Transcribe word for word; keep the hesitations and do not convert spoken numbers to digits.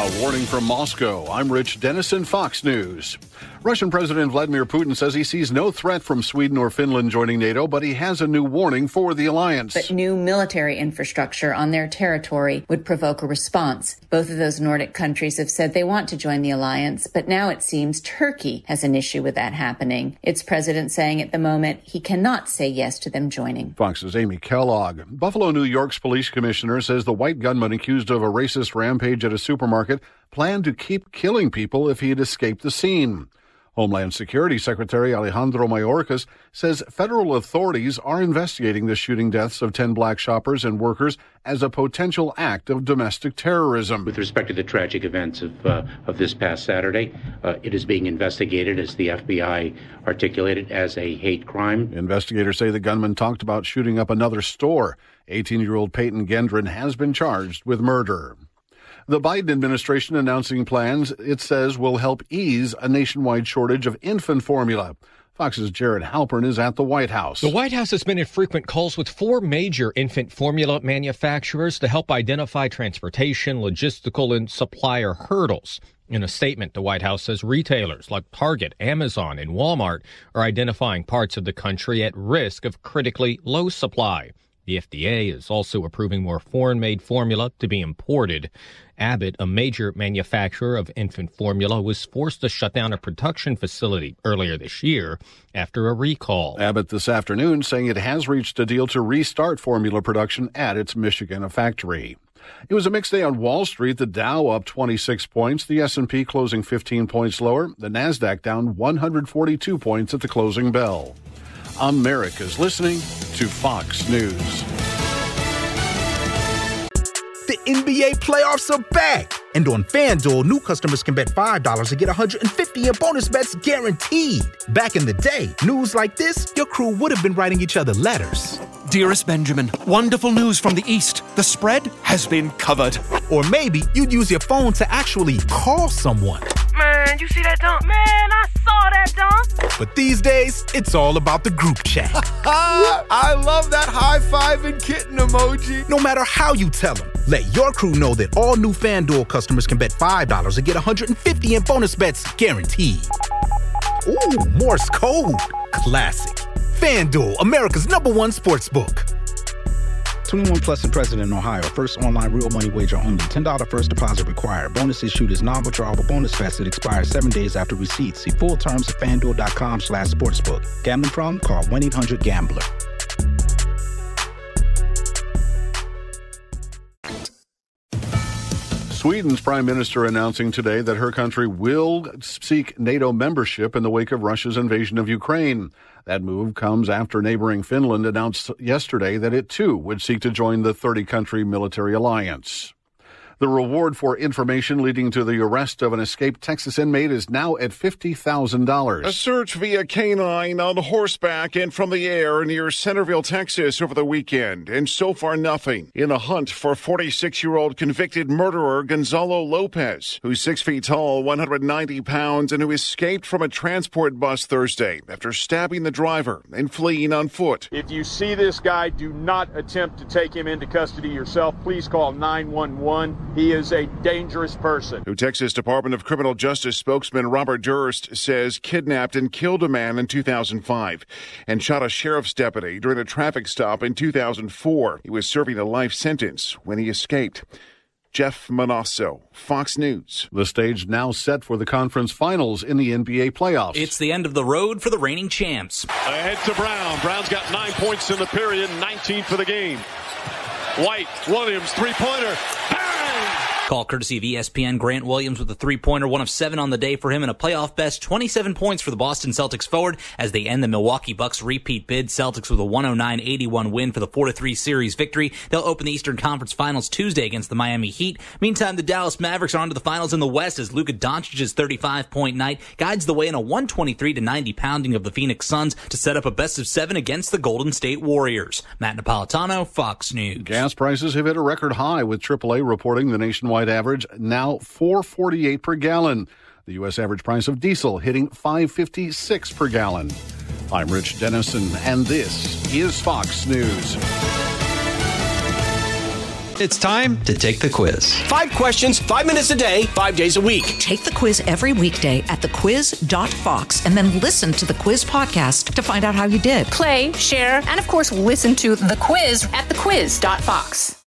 A warning from Moscow. I'm Rich Dennison, Fox News. Russian President Vladimir Putin says he sees no threat from Sweden or Finland joining NATO, but he has a new warning for the alliance. But new military infrastructure on their territory would provoke a response. Both of those Nordic countries have said they want to join the alliance, but now it seems Turkey has an issue with that happening. Its president saying at the moment he cannot say yes to them joining. Fox's Amy Kellogg. Buffalo, New York's police commissioner says the white gunman accused of a racist rampage at a supermarket planned to keep killing people if he had escaped the scene. Homeland Security Secretary Alejandro Mayorkas says federal authorities are investigating the shooting deaths of ten black shoppers and workers as a potential act of domestic terrorism. With respect to the tragic events of uh, of this past Saturday, uh, it is being investigated, as the F B I articulated, as a hate crime. Investigators say the gunman talked about shooting up another store. eighteen-year-old Peyton Gendron has been charged with murder. The Biden administration announcing plans it says will help ease a nationwide shortage of infant formula. Fox's Jared Halpern is at the White House. The White House has been in frequent calls with four major infant formula manufacturers to help identify transportation, logistical, and supplier hurdles. In a statement, the White House says retailers like Target, Amazon, and Walmart are identifying parts of the country at risk of critically low supply. The F D A is also approving more foreign-made formula to be imported. Abbott, a major manufacturer of infant formula, was forced to shut down a production facility earlier this year after a recall. Abbott this afternoon saying it has reached a deal to restart formula production at its Michigan factory. It was a mixed day on Wall Street. The Dow up twenty-six points, the S and P closing fifteen points lower, the Nasdaq down one hundred forty-two points at the closing bell. America's listening to Fox News. The N B A playoffs are back. And on FanDuel, new customers can bet five dollars and get one hundred fifty dollars in bonus bets guaranteed. Back in the day, news like this, your crew would have been writing each other letters. Dearest Benjamin, wonderful news from the East. The spread has been covered. Or maybe you'd use your phone to actually call someone. Man, you see that dunk? Man, I saw that dunk. But these days, it's all about the group chat. I love that high five and kitten emoji. No matter how you tell them, let your crew know that all new FanDuel customers can bet five dollars and get one hundred fifty dollars in bonus bets guaranteed. Ooh, Morse code. Classic. FanDuel, America's number one sports book. twenty-one plus and present in Ohio. First online real money wager only. ten dollars first deposit required. Bonus issued is non-withdrawable bonus vest that expires seven days after receipt. See full terms at FanDuel.com slash sportsbook. Gambling problem? Call one eight hundred gambler. Sweden's prime minister announcing today that her country will seek NATO membership in the wake of Russia's invasion of Ukraine. That move comes after neighboring Finland announced yesterday that it too would seek to join the thirty-country military alliance. The reward for information leading to the arrest of an escaped Texas inmate is now at fifty thousand dollars. A search via canine on horseback and from the air near Centerville, Texas over the weekend. And so far, nothing. In a hunt for forty-six-year-old convicted murderer Gonzalo Lopez, who's six feet tall, one hundred ninety pounds, and who escaped from a transport bus Thursday after stabbing the driver and fleeing on foot. If you see this guy, do not attempt to take him into custody yourself. Please call nine one one. He is a dangerous person. Who Texas Department of Criminal Justice spokesman Robert Durst says kidnapped and killed a man in two thousand five and shot a sheriff's deputy during a traffic stop in two thousand four. He was serving a life sentence when he escaped. Jeff Manasso, Fox News. The stage now set for the conference finals in the N B A playoffs. It's the end of the road for the reigning champs. Ahead to Brown. Brown's got nine points in the period, nineteen for the game. White, Williams, three-pointer. Call courtesy of E S P N. Grant Williams with a three-pointer, one of seven on the day for him, and a playoff best twenty-seven points for the Boston Celtics forward as they end the Milwaukee Bucks repeat bid. Celtics with a one oh nine eighty-one win for the four to three series victory. They'll open the Eastern Conference Finals Tuesday against the Miami Heat. Meantime, the Dallas Mavericks are on to the finals in the West as Luka Doncic's thirty-five-point night guides the way in a one twenty-three to ninety pounding of the Phoenix Suns to set up a best of seven against the Golden State Warriors. Matt Napolitano, Fox News. Gas prices have hit a record high, with triple A reporting the nationwide average now four forty-eight per gallon. The U S average price of diesel hitting five fifty-six per gallon. I'm Rich Dennison, and this is Fox News. It's time to take the quiz. Five questions, five minutes a day, five days a week. Take the quiz every weekday at the quiz dot fox and then listen to the quiz podcast to find out how you did. Play, share, and of course, listen to The Quiz at the quiz dot fox.